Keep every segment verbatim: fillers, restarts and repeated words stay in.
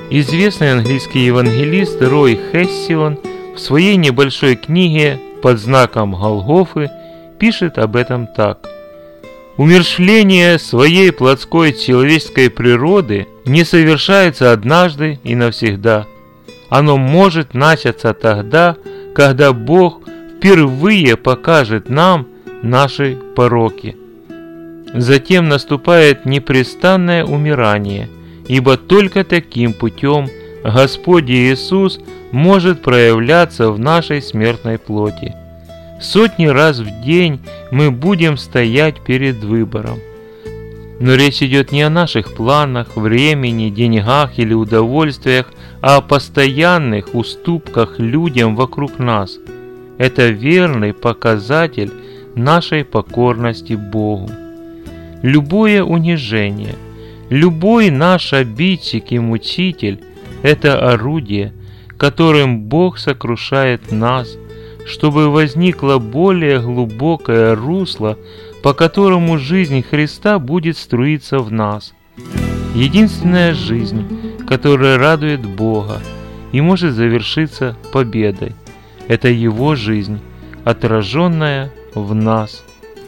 Известный английский евангелист Рой Хессион в своей небольшой книге «Под знаком Голгофы» пишет об этом так. Умерщвление своей плотской человеческой природы не совершается однажды и навсегда. Оно может начаться тогда, когда Бог впервые покажет нам наши пороки. Затем наступает непрестанное умирание, ибо только таким путем Господь Иисус может проявляться в нашей смертной плоти. Сотни раз в день мы будем стоять перед выбором. Но речь идет не о наших планах, времени, деньгах или удовольствиях, а о постоянных уступках людям вокруг нас. Это верный показатель нашей покорности Богу. Любое унижение, любой наш обидчик и мучитель – это орудие, которым Бог сокрушает нас, чтобы возникло более глубокое русло, по которому жизнь Христа будет струиться в нас. Единственная жизнь, которая радует Бога и может завершиться победой, это Его жизнь, отраженная в нас.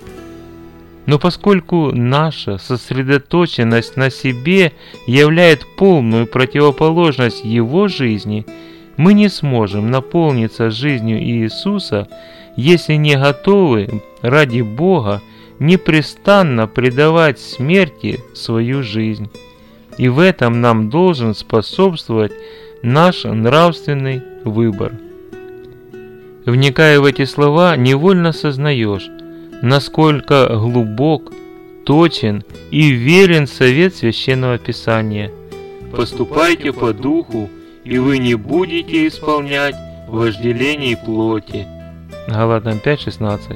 Но поскольку наша сосредоточенность на себе являет полную противоположность Его жизни, мы не сможем наполниться жизнью Иисуса, если не готовы ради Бога непрестанно предавать смерти свою жизнь. И в этом нам должен способствовать наш нравственный выбор. Вникая в эти слова, невольно сознаешь, насколько глубок, точен и верен совет Священного Писания. «Поступайте по духу, и вы не будете исполнять вожделений плоти». Галатам пять шестнадцать.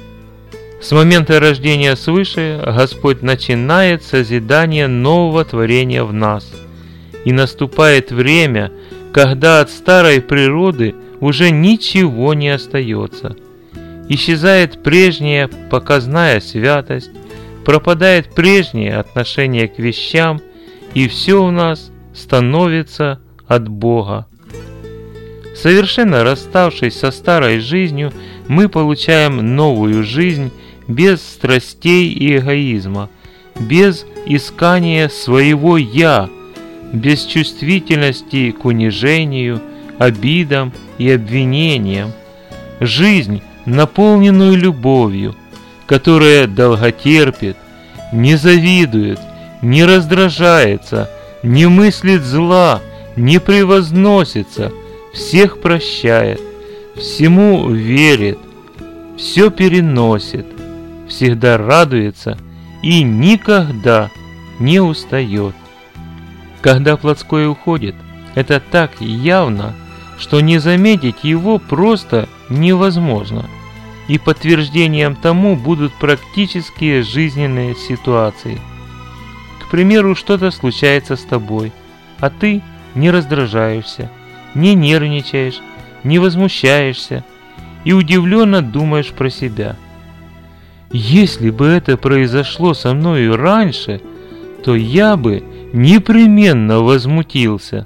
С момента рождения свыше Господь начинает созидание нового творения в нас. И наступает время, когда от старой природы уже ничего не остается. Исчезает прежняя показная святость, пропадает прежнее отношение к вещам, и все у нас становится от Бога. Совершенно расставшись со старой жизнью, мы получаем новую жизнь без страстей и эгоизма, без искания своего «я», без чувствительности к унижению, обидам и обвинениям. Жизнь, наполненную любовью, которая долготерпит, не завидует, не раздражается, не мыслит зла, не превозносится, всех прощает, всему верит, все переносит, всегда радуется и никогда не устает. Когда плотское уходит, это так явно, что не заметить его просто невозможно. И подтверждением тому будут практические жизненные ситуации. К примеру, что-то случается с тобой, а ты не раздражаешься, не нервничаешь, не возмущаешься и удивленно думаешь про себя. Если бы это произошло со мною раньше, то я бы непременно возмутился.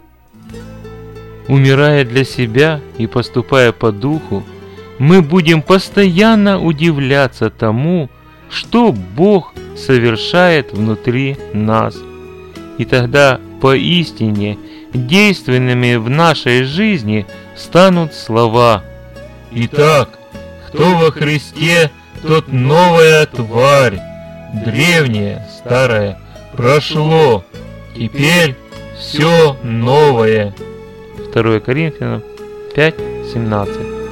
Умирая для себя и поступая по духу, мы будем постоянно удивляться тому, что Бог совершает внутри нас. И тогда поистине действенными в нашей жизни станут слова: «Итак, кто во Христе, тот новая тварь, древнее, старое прошло, теперь все новое». второе Коринфянам пять семнадцать.